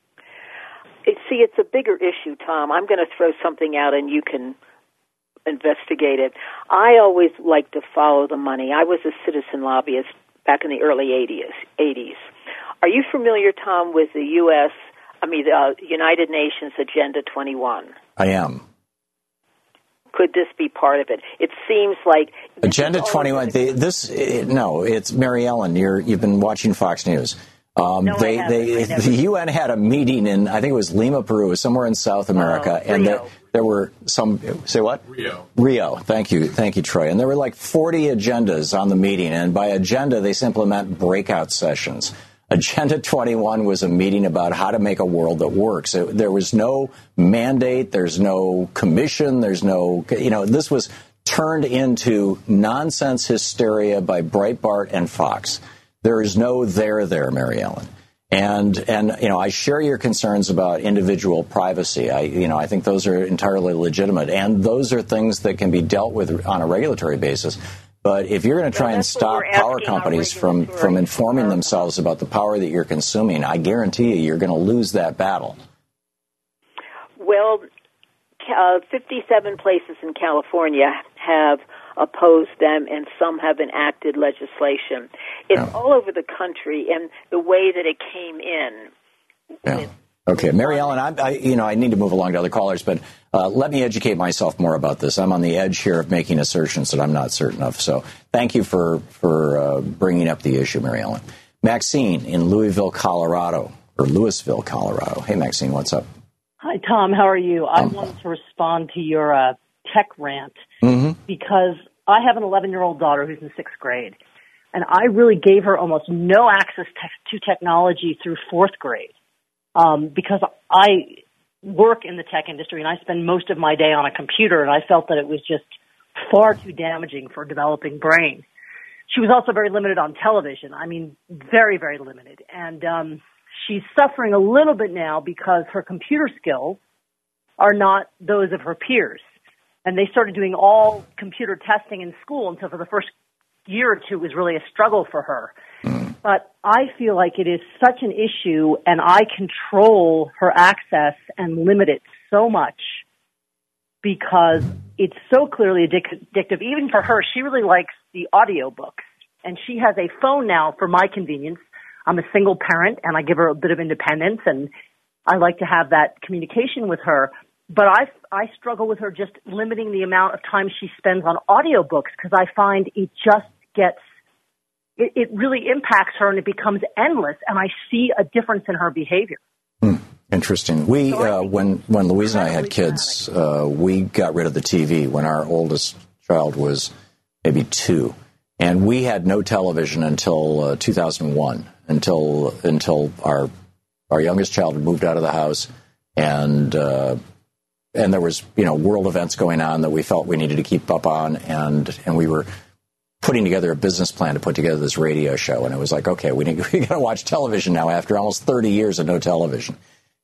See, it's a bigger issue, Tom. I'm going to throw something out and you can investigate it. I always like to follow the money. I was a citizen lobbyist back in the early eighties. Are you familiar, Tom, with the U S, I mean, the uh, United Nations Agenda twenty-one? I am. Could this be part of it? It seems like... Agenda twenty-one, they, this, no, it's Mary Ellen. You're, you've been watching Fox News. Um, no, they, they, the U N had a meeting in, I think it was Lima, Peru, somewhere in South America, oh, and there, there were some. Say what? Rio. Rio. Thank you, thank you, Troy. And there were like forty agendas on the meeting, and by agenda they simply meant breakout sessions. Agenda twenty-one was a meeting about how to make a world that works. It, there was no mandate. There's no commission. There's no, you know, this was turned into nonsense hysteria by Breitbart and Fox. There is no there there, Mary Ellen. And, and, you know, I share your concerns about individual privacy. I, you know, I think those are entirely legitimate. And those are things that can be dealt with on a regulatory basis. But if you're going to try well, and stop power companies from, from informing themselves about the power that you're consuming, I guarantee you you're going to lose that battle. Well, uh, fifty-seven places in California have opposed them, and some have enacted legislation. It's yeah. all over the country, and the way that it came in. Yeah. Okay, Mary Ellen, I, I, you know, I need to move along to other callers, but uh, let me educate myself more about this. I'm on the edge here of making assertions that I'm not certain of. So thank you for for uh, bringing up the issue, Mary Ellen. Maxine in Louisville, Colorado, or Louisville, Colorado. Hey, Maxine, what's up? Hi, Tom. How are you? I Um, wanted to respond to your uh, tech rant mm-hmm. because I have an eleven-year-old daughter who's in sixth grade, and I really gave her almost no access te- to technology through fourth grade um, because I work in the tech industry and I spend most of my day on a computer, and I felt that it was just far too damaging for a developing brain. She was also very limited on television. I mean, very, very limited. And um, she's suffering a little bit now because her computer skills are not those of her peers. And they started doing all computer testing in school, and so for the first year or two it was really a struggle for her. Mm. But I feel like it is such an issue, and I control her access and limit it so much because it's so clearly addic- addictive. Even for her, she really likes the audiobooks, and she has a phone now for my convenience. I'm a single parent, and I give her a bit of independence, and I like to have that communication with her. But I, I struggle with her just limiting the amount of time she spends on audiobooks because I find it just gets, it, it really impacts her and it becomes endless, and I see a difference in her behavior. Hmm. Interesting. We, uh, when, when Louise and I had kids, uh, we got rid of the T V when our oldest child was maybe two. And we had no television until uh, two thousand one, until until our our youngest child had moved out of the house, and uh, and there was, you know, world events going on that we felt we needed to keep up on, and and we were putting together a business plan to put together this radio show, and it was like, okay, we need, we got to watch television now after almost thirty years of no television.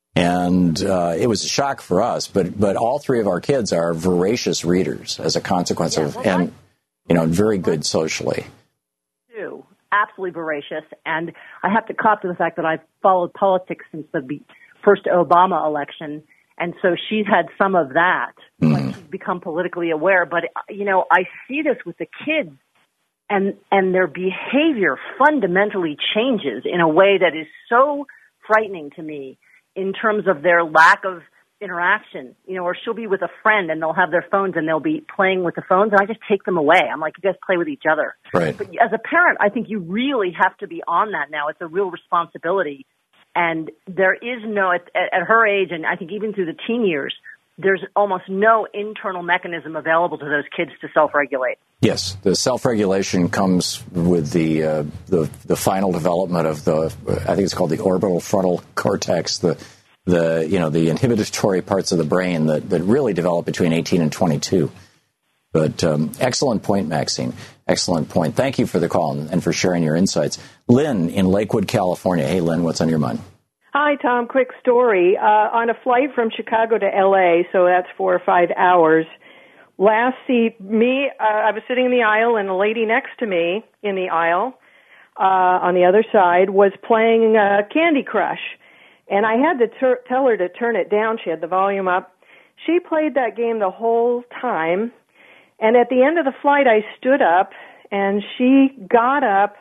And uh, it was a shock for us, but but all three of our kids are voracious readers as a consequence yeah, of, well, and you know, very good socially. Too absolutely voracious, and I have to cop to the fact that I've followed politics since the first Obama election, and so she's had some of that. Mm. Like she's become politically aware, but you know, I see this with the kids, and and their behavior fundamentally changes in a way that is so frightening to me. In terms of their lack of interaction, you know, or she'll be with a friend and they'll have their phones and they'll be playing with the phones, and I just take them away. I'm like, you guys play with each other. Right. But as a parent, I think you really have to be on that now. It's a real responsibility. And there is no, at, at her age, and I think even through the teen years, there's almost no internal mechanism available to those kids to self-regulate. Yes, the self-regulation comes with the uh, the the final development of the, I think it's called the orbital frontal cortex, the the you know the inhibitory parts of the brain that, that really develop between eighteen and twenty-two. But um, excellent point, Maxine. Excellent point. Thank you for the call and, and for sharing your insights. Lynn in Lakewood, California. Hey, Lynn, what's on your mind? Hi, Tom. Quick story. Uh, on a flight from Chicago to L A, so that's four or five hours, last seat, me, uh, I was sitting in the aisle, and the lady next to me in the aisle uh, on the other side was playing uh, Candy Crush. And I had to ter- tell her to turn it down. She had the volume up. She played that game the whole time. And at the end of the flight, I stood up, and she got up,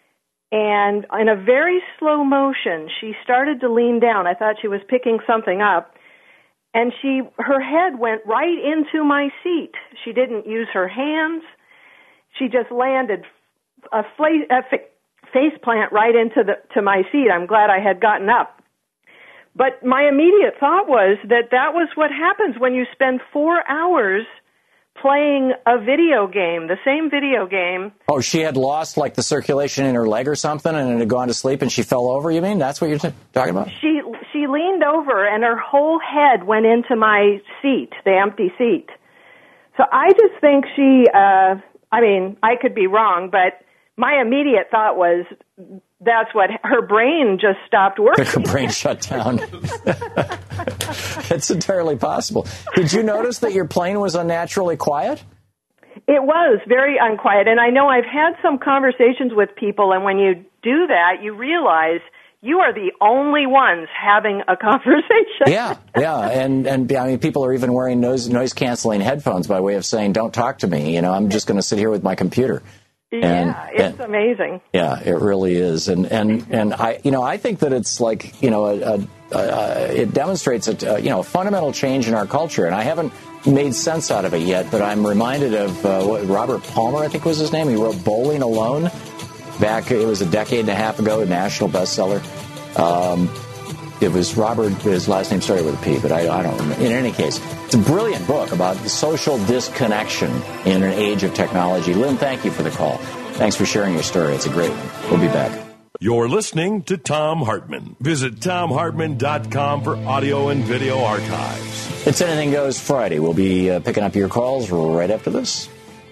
and in a very slow motion, she started to lean down. I thought she was picking something up. And she, her head went right into my seat. She didn't use her hands. She just landed a, fla- a face plant right into the, to my seat. I'm glad I had gotten up. But my immediate thought was that that was what happens when you spend four hours playing a video game, the same video game. Oh, she had lost, like, the circulation in her leg or something, and it had gone to sleep, and she fell over, you mean? That's what you're t- talking about? She she leaned over, and her whole head went into my seat, the empty seat. So I just think she, uh, I mean, I could be wrong, but my immediate thought was that's what, her brain just stopped working. Her brain shut down. It's entirely possible. Did you notice that your plane was unnaturally quiet? It was very unquiet, and I know I've had some conversations with people, and when you do that, you realize you are the only ones having a conversation. Yeah, yeah, and and I mean, people are even wearing noise noise canceling headphones by way of saying, "Don't talk to me." You know, I'm just going to sit here with my computer. And, yeah, it's and, amazing. Yeah, it really is, and and and I, you know, I think that it's like, you know, a, a, a, it demonstrates a, a you know a fundamental change in our culture, and I haven't made sense out of it yet. But I'm reminded of uh, what Robert Palmer, I think was his name. He wrote Bowling Alone back. It was a decade and a half ago, a national bestseller. Um, it was Robert, his last name started with a P, but I, I don't remember. In any case, it's a brilliant book about the social disconnection in an age of technology. Lynn, thank you for the call. Thanks for sharing your story. It's a great one. We'll be back. You're listening to Thom Hartmann. Visit Thom Hartmann dot com for audio and video archives. It's Anything Goes Friday. We'll be uh, picking up your calls right after this.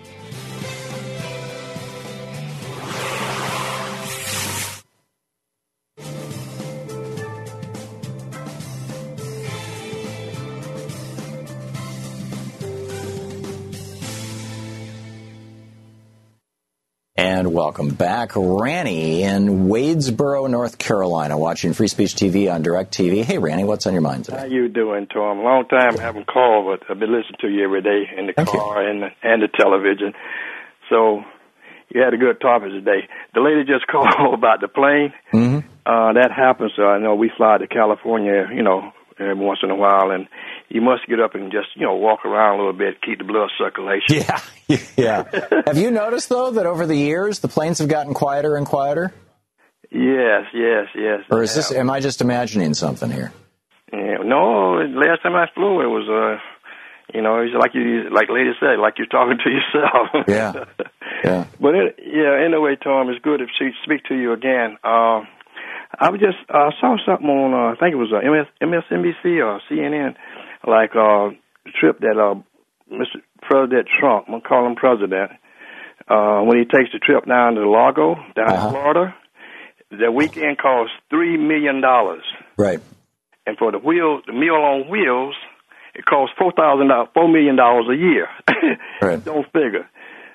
And welcome back. Ranny in Wadesboro, North Carolina, watching Free Speech T V on DirecTV. Hey, Ranny, what's on your mind today? How you doing, Tom? Long time I haven't called, but I've been listening to you every day in the Thank car and the, and the television. So you had a good topic today. The lady just called about the plane. Mm-hmm. Uh, that happens. So I know we fly to California, you know, every once in a while, and you must get up and just, you know, walk around a little bit, keep the blood circulation. Yeah, yeah. Have you noticed, though, that over the years the planes have gotten quieter and quieter? Yes, yes, yes. Or is this? Am I just imagining something here? Yeah, no, last time I flew, it was, uh, you know, it's like you, like lady said, like you're talking to yourself. Yeah, yeah. But it, yeah, anyway, Tom, it's good to speak to you again. Uh, I was just uh, saw something on, uh, I think it was uh, M S N B C or C N N, like uh, the trip that uh, Mister President Trump, I'm going to call him president, uh, when he takes the trip down to Lago, down Uh-huh. in Florida, the weekend costs three million dollars. Right. And for the wheel, the Meal on Wheels, it costs four thousand dollars, four million dollars a year. Right. Don't figure.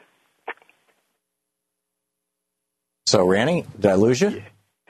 So, Ranny, did I lose you?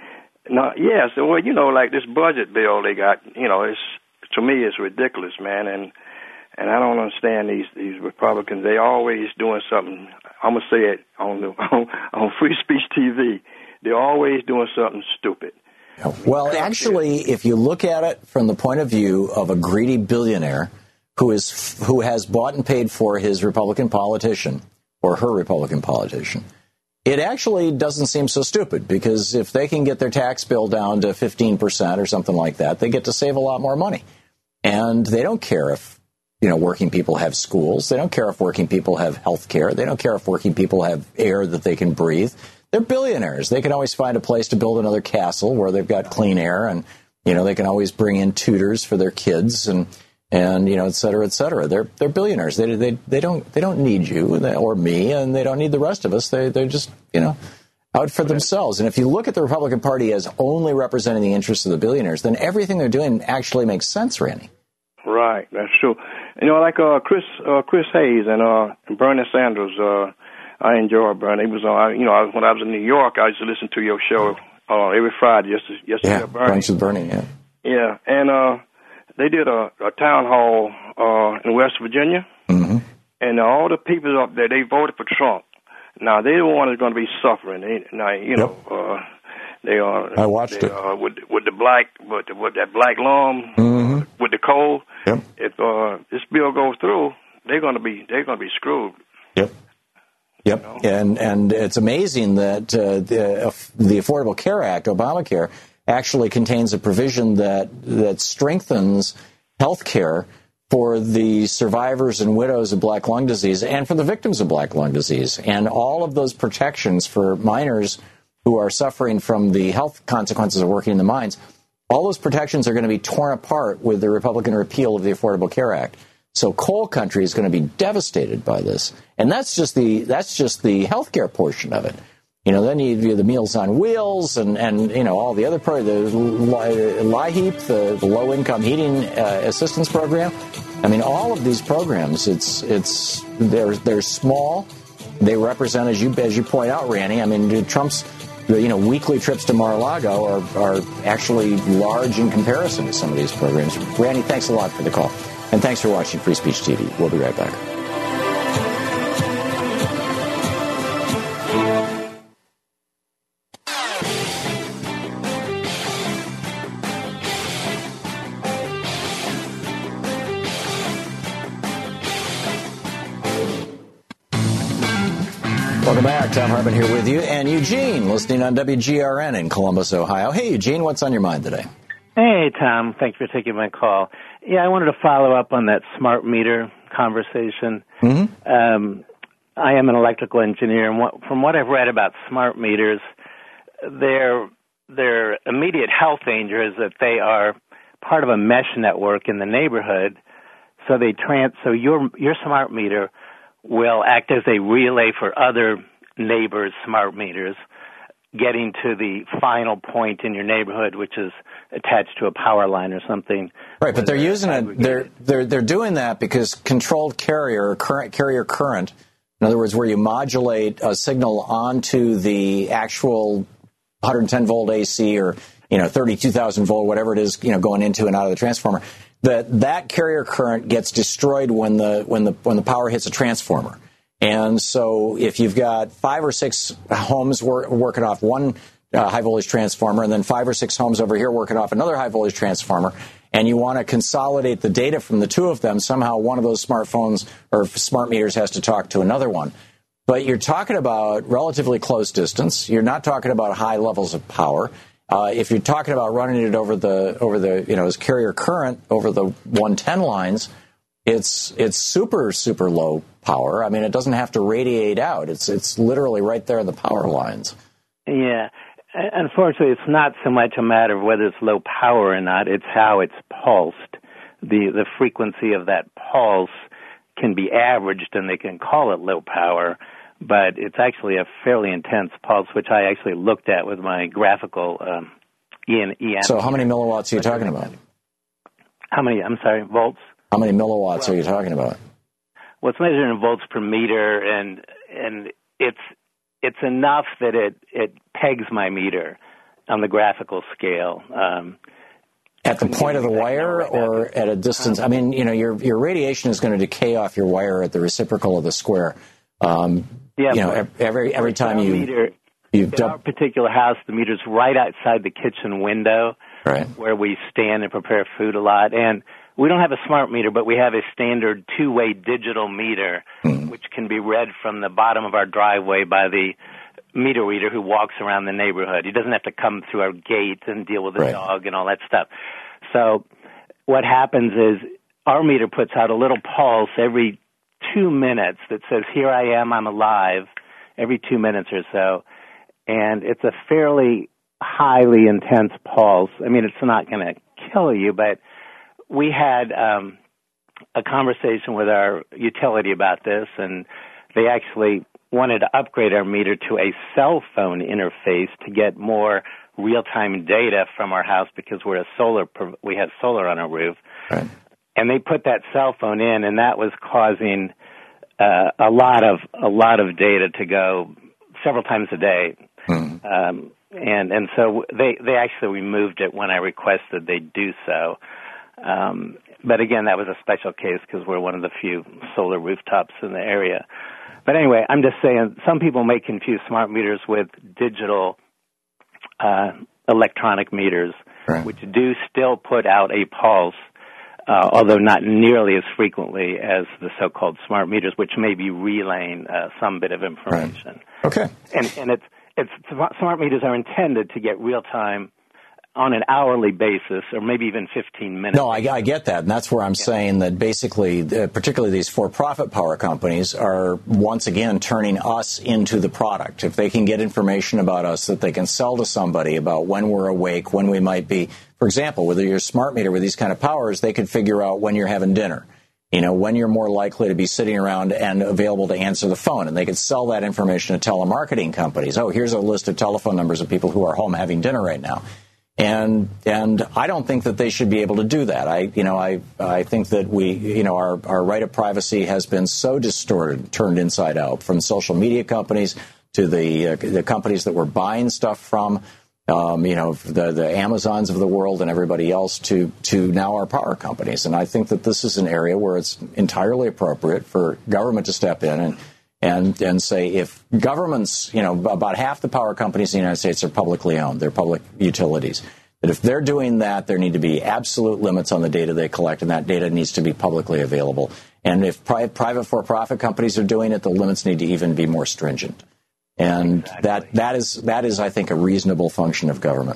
No, yeah. So, well, you know, like this budget bill they got, you know, it's to me it's ridiculous, man, and and I don't understand these these Republicans. They always doing something. I'm gonna say it on the on, on Free Speech T V. They're always doing something stupid. Well, actually, if you look at it from the point of view of a greedy billionaire who is who has bought and paid for his Republican politician or her Republican politician, it actually doesn't seem so stupid, because if they can get their tax bill down to fifteen percent or something like that, they get to save a lot more money. And they don't care if, you know, working people have schools. They don't care if working people have health care. They don't care if working people have air that they can breathe. They're billionaires. They can always find a place to build another castle where they've got clean air, and, you know, they can always bring in tutors for their kids and, and, you know, et cetera, et cetera. They're, they're billionaires. They, they, they don't, they don't need you or me, and they don't need the rest of us. They, they're just, you know, out for themselves. And if you look at the Republican Party as only representing the interests of the billionaires, then everything they're doing actually makes sense, Randy. Right, that's true. You know, like uh, Chris uh, Chris Hayes and uh, Bernie Sanders. Uh, I enjoy Bernie. He was on. You know, when I was in New York, I used to listen to your show uh, every Friday. Just to, just to Yeah, hear Bernie. Brunch with Bernie. Yeah. Yeah, and uh, they did a, a town hall uh, in West Virginia, mm-hmm. and all the people up there, they voted for Trump. Now they the one that's going to be suffering. They, now you know. Yep. Uh, They are. I watched they, it uh, with with the black, with, the, with that black lung, mm-hmm. with the coal. Yep. If uh, this bill goes through, they're going to be they're going to be screwed. Yep. Yep. You know? And and it's amazing that uh, the uh, the Affordable Care Act, Obamacare, actually contains a provision that that strengthens health care for the survivors and widows of black lung disease and for the victims of black lung disease, and all of those protections for minors who are suffering from the health consequences of working in the mines. All those protections are going to be torn apart with the Republican repeal of the Affordable Care Act. So coal country is going to be devastated by this, and that's just the that's just the healthcare portion of it. You know, then you do the Meals on Wheels and, and you know all the other pro the LIHEAP, the, the Low Income Heating uh, Assistance Program. I mean, all of these programs, it's it's they're they're small. They represent, as you as you point out, Randy. I mean, Trump's you know weekly trips to Mar-a-Lago are are actually large in comparison to some of these programs. Randy, thanks a lot for the call. And thanks for watching Free Speech T V. We'll be right back. Welcome back. Thom Hartmann here with you. And Eugene, listening on W G R N in Columbus, Ohio. Hey, Eugene, what's on your mind today? Hey, Tom. Thank you for taking my call. Yeah, I wanted to follow up on that smart meter conversation. Mm-hmm. Um, I am an electrical engineer, and what, from what I've read about smart meters, their their immediate health danger is that they are part of a mesh network in the neighborhood. So they trans. So your your smart meter will act as a relay for other neighbors' smart meters, getting to the final point in your neighborhood, which is attached to a power line or something. Right, but they're using it. They're they're they're doing that because controlled carrier current carrier current. In other words, where you modulate a signal onto the actual one hundred ten volt A C or, you know, thirty-two thousand volt, whatever it is, you know, going into and out of the transformer, that that carrier current gets destroyed when the when the when the power hits a transformer. And so if you've got five or six homes wor- working off one uh, high voltage transformer and then five or six homes over here working off another high voltage transformer, and you want to consolidate the data from the two of them, somehow one of those smartphones or smart meters has to talk to another one. But you're talking about relatively close distance. You're not talking about high levels of power. Uh, if you're talking about running it over the over the you know as carrier current over the one ten lines, it's it's super super low power. I mean, it doesn't have to radiate out. It's it's literally right there in the power lines. Yeah. Unfortunately, it's not so much a matter of whether it's low power or not. It's how it's pulsed. The the frequency of that pulse can be averaged, and they can call it low power, but it's actually a fairly intense pulse, which I actually looked at with my graphical um, E M. So how many milliwatts are you talking about? How many, I'm sorry, volts? How many milliwatts well, are you talking about? Well, it's measured in volts per meter, and and it's it's enough that it, it pegs my meter on the graphical scale. Um, at the point of the wire right or now. At a distance? Um, I mean, you know, your your radiation is going to decay off your wire at the reciprocal of the square. Um, yeah, you know, every every time you... Meter, you in our particular house, the meter's right outside the kitchen window, right, where we stand and prepare food a lot. And we don't have a smart meter, but we have a standard two-way digital meter, mm. which can be read from the bottom of our driveway by the meter reader who walks around the neighborhood. He doesn't have to come through our gate and deal with the right. dog and all that stuff. So what happens is our meter puts out a little pulse every two minutes that says, here I am, I'm alive, every two minutes or so. And it's a fairly highly intense pulse. I mean, it's not going to kill you, but we had um, a conversation with our utility about this, and they actually wanted to upgrade our meter to a cell phone interface to get more real-time data from our house because we're a solar. We have solar on our roof, right. And they put that cell phone in, and that was causing uh, a lot of a lot of data to go several times a day. Mm. Um, and and so they they actually removed it when I requested they do so. Um, but again, that was a special case because we're one of the few solar rooftops in the area. But anyway, I'm just saying some people may confuse smart meters with digital uh, electronic meters, right. which do still put out a pulse, uh, although not nearly as frequently as the so-called smart meters, which may be relaying uh, some bit of information. Right. Okay. And, and it's it's smart meters are intended to get real-time on an hourly basis, or maybe even fifteen minutes. No, I, I get that, and that's where I'm yeah. saying that basically, uh, particularly these for-profit power companies are once again turning us into the product. If they can get information about us that they can sell to somebody about when we're awake, when we might be, for example, whether you're a smart meter with these kind of powers, they could figure out when you're having dinner. You know, when you're more likely to be sitting around and available to answer the phone. And they could sell that information to telemarketing companies. Oh, here's a list of telephone numbers of people who are home having dinner right now. And and I don't think that they should be able to do that. I you know I I think that we you know our our right of privacy has been so distorted, turned inside out, from social media companies to the uh, the companies that we're buying stuff from, um, you know the the Amazons of the world and everybody else to to now our power companies. And I think that this is an area where it's entirely appropriate for government to step in and. And and say if governments, you know, about half the power companies in the United States are publicly owned, they're public utilities, that if they're doing that, there need to be absolute limits on the data they collect, and that data needs to be publicly available. And if pri- private for-profit companies are doing it, the limits need to even be more stringent. And exactly. that that is, that is, I think, a reasonable function of government.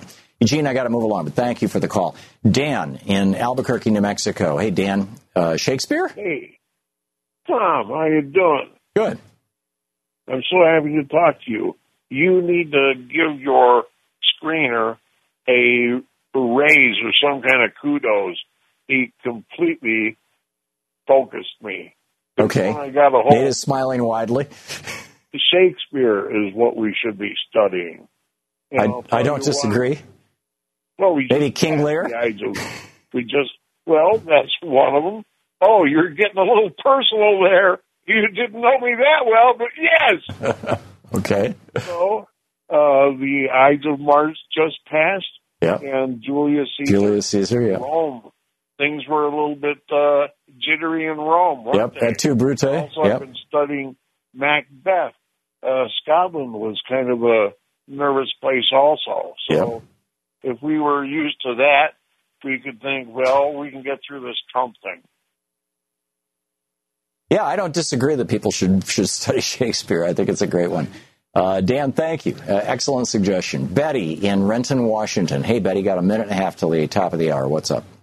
Eugene, I got to move along, but thank you for the call. Dan in Albuquerque, New Mexico. Hey, Dan, uh, Shakespeare? Hey, Tom, how you doing? Good. I'm so happy to talk to you. You need to give your screener a raise or some kind of kudos. He completely focused me. Okay. I got a whole, Nate is smiling widely. Shakespeare is what we should be studying. You know, I, I don't disagree. Well, we Maybe King Lear? We just, well, that's one of them. Oh, you're getting a little personal there. You didn't know me that well, but yes. Okay. So, uh, the Ides of March just passed. Yeah. And Julius Caesar. Julius Caesar, yeah. Rome. Things were a little bit uh, jittery in Rome, weren't Yep, they? at two Brute. Also, Yep. I've been studying Macbeth. Uh, Scotland was kind of a nervous place also. So yep. if we were used to that, we could think, well, we can get through this Trump thing. Yeah, I don't disagree that people should should study Shakespeare. I think it's a great one. Uh, Dan, thank you. Uh, excellent suggestion. Betty in Renton, Washington. Hey, Betty, got a minute and a half till the top of the hour. What's up?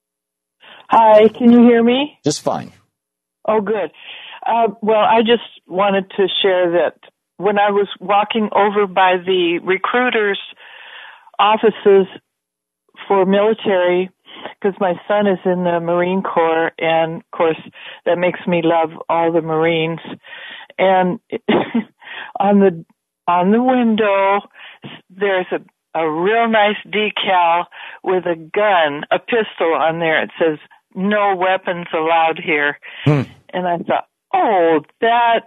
Hi, can you hear me? Just fine. Oh, good. Uh, well, I just wanted to share that when I was walking over by the recruiters' offices for military, because my son is in the Marine Corps, and of course that makes me love all the Marines. And on the on the window, there's a a real nice decal with a gun, a pistol on there. It says "No weapons allowed here." Hmm. And I thought, oh, that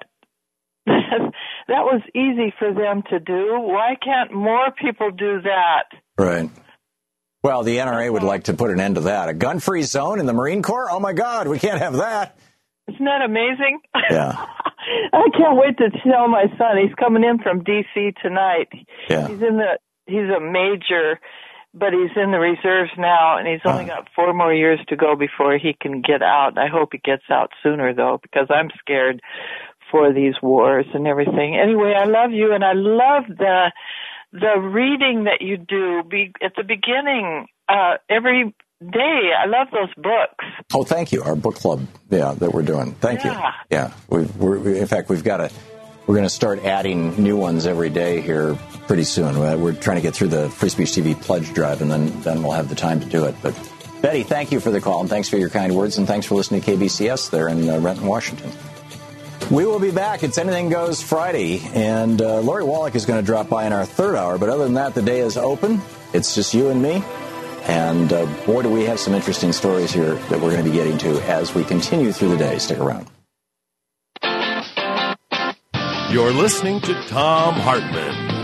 that was easy for them to do. Why can't more people do that? Right. Well, the N R A would like to put an end to that. A gun-free zone in the Marine Corps? Oh, my God, we can't have that. Isn't that amazing? Yeah. I can't wait to tell my son. He's coming in from D C tonight. Yeah. He's in the he's a major, but he's in the reserves now, and he's only uh. got four more years to go before he can get out. I hope he gets out sooner, though, because I'm scared for these wars and everything. Anyway, I love you, and I love the the reading that you do be, at the beginning uh, every day. I love those books. Oh, thank you. Our book club, yeah, that we're doing. Thank yeah. you. Yeah. We've, we're, we, in fact, we've got a, we're going to start adding new ones every day here pretty soon. We're trying to get through the Free Speech T V pledge drive, and then, then we'll have the time to do it. But, Betty, thank you for the call, and thanks for your kind words, and thanks for listening to K B C S there in uh, Renton, Washington. We will be back. It's Anything Goes Friday, and uh, Lori Wallach is going to drop by in our third hour. But other than that, the day is open. It's just you and me. And uh, boy, do we have some interesting stories here that we're going to be getting to as we continue through the day. Stick around. You're listening to Thom Hartmann.